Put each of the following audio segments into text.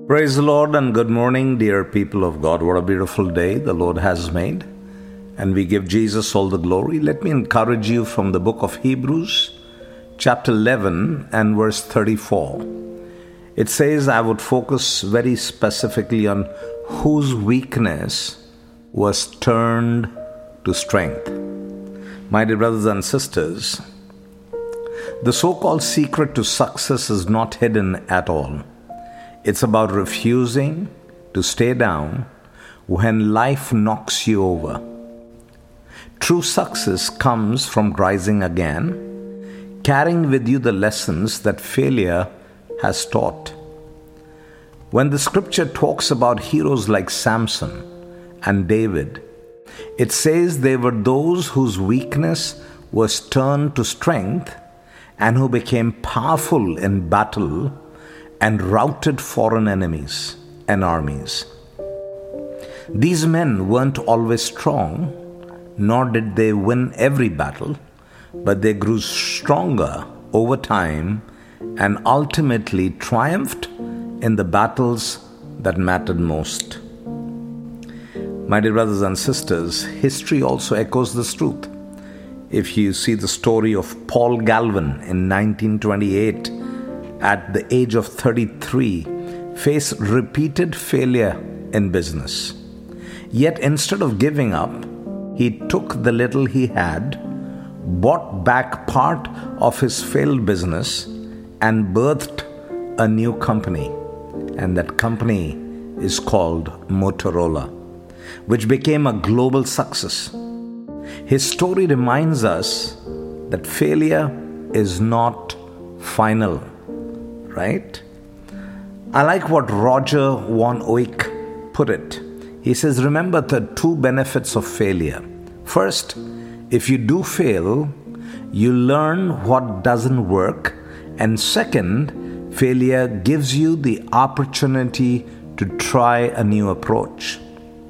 Praise the Lord and good morning, dear people of God. What a beautiful day the Lord has made. And we give Jesus all the glory. Let me encourage you from the book of Hebrews, chapter 11 and verse 34. It says, I would focus very specifically on whose weakness was turned to strength. My dear brothers and sisters, the so-called secret to success is not hidden at all. It's about refusing to stay down when life knocks you over. True success comes from rising again, carrying with you the lessons that failure has taught. When the scripture talks about heroes like Samson and David, it says they were those whose weakness was turned to strength and who became powerful in battle and routed foreign enemies and armies. These men weren't always strong, nor did they win every battle, but they grew stronger over time and ultimately triumphed in the battles that mattered most. My dear brothers and sisters, history also echoes this truth. If you see the story of Paul Galvin in 1928, at the age of 33, faced repeated failure in business. Yet instead of giving up, he took the little he had, bought back part of his failed business, and birthed a new company. And that company is called Motorola, which became a global success. His story reminds us that failure is not final. Right? I like what Roger Van Oyck put it. He says, remember the two benefits of failure. First, if you do fail, you learn what doesn't work. And second, failure gives you the opportunity to try a new approach.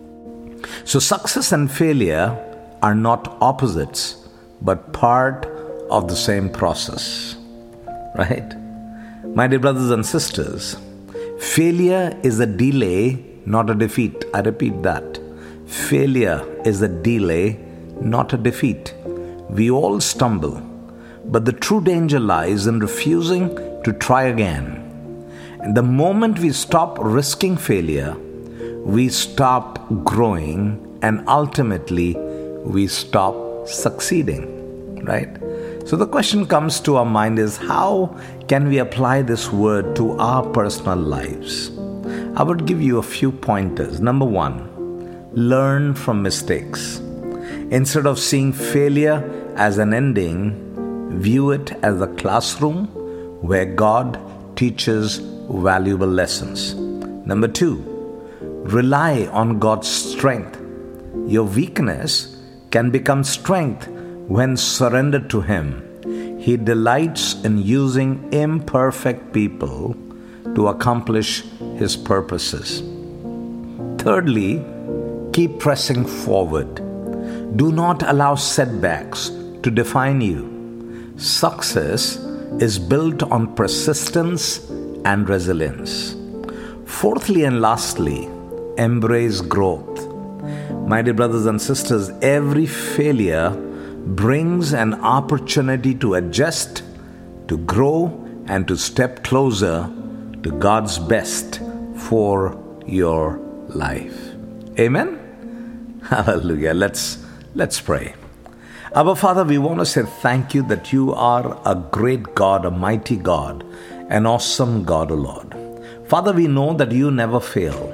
So success and failure are not opposites, but part of the same process. Right? My dear brothers and sisters, failure is a delay, not a defeat. I repeat that. Failure is a delay, not a defeat. We all stumble, but the true danger lies in refusing to try again. And the moment we stop risking failure, we stop growing and ultimately we stop succeeding. Right? So the question comes to our mind is, how can we apply this word to our personal lives? I would give you a few pointers. Number one, learn from mistakes. Instead of seeing failure as an ending, view it as a classroom where God teaches valuable lessons. Number two, rely on God's strength. Your weakness can become strength when surrendered to Him. He delights in using imperfect people to accomplish His purposes. Thirdly, keep pressing forward. Do not allow setbacks to define you. Success is built on persistence and resilience. Fourthly and lastly, embrace growth. My dear brothers and sisters, every failure brings an opportunity to adjust, to grow, and to step closer to God's best for your life. Amen? Hallelujah. Let's pray. Abba Father, we want to say thank you that you are a great God, a mighty God, an awesome God, O Lord. Father, we know that you never fail.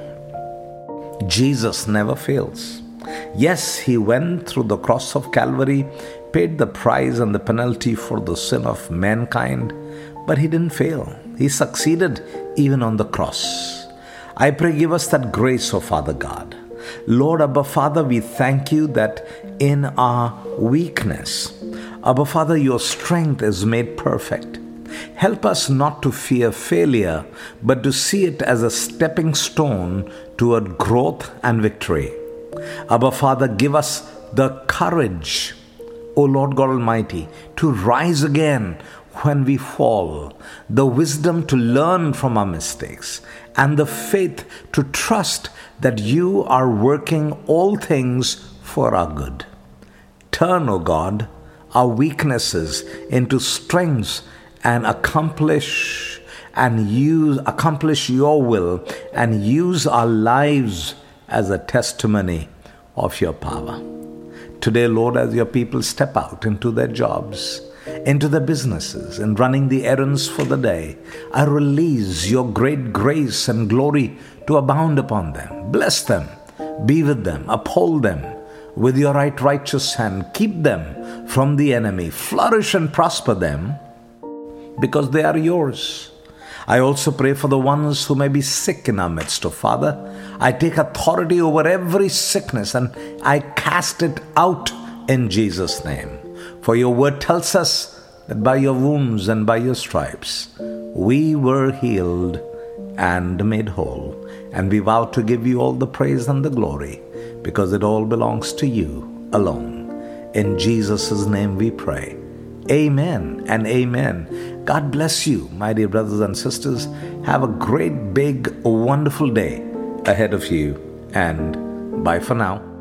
Jesus never fails. Yes, He went through the cross of Calvary, paid the price and the penalty for the sin of mankind, but He didn't fail. He succeeded even on the cross. I pray, give us that grace, O Father God. Lord, Abba Father, we thank you that in our weakness, Abba Father, your strength is made perfect. Help us not to fear failure, but to see it as a stepping stone toward growth and victory. Abba Father, give us the courage, O Lord God Almighty, to rise again when we fall, the wisdom to learn from our mistakes, and the faith to trust that you are working all things for our good. Turn, O God, our weaknesses into strengths and accomplish your will and use our lives as a testimony of your power. Today, Lord, as your people step out into their jobs, into their businesses, and running the errands for the day, I release your great grace and glory to abound upon them. Bless them, be with them, uphold them with your righteous hand. Keep them from the enemy. Flourish and prosper them because they are yours. I also pray for the ones who may be sick in our midst. Oh Father, I take authority over every sickness and I cast it out in Jesus' name. For your word tells us that by your wounds and by your stripes, we were healed and made whole. And we vow to give you all the praise and the glory because it all belongs to you alone. In Jesus' name we pray. Amen and amen. God bless you, my dear brothers and sisters. Have a great, big, wonderful day ahead of you. And bye for now.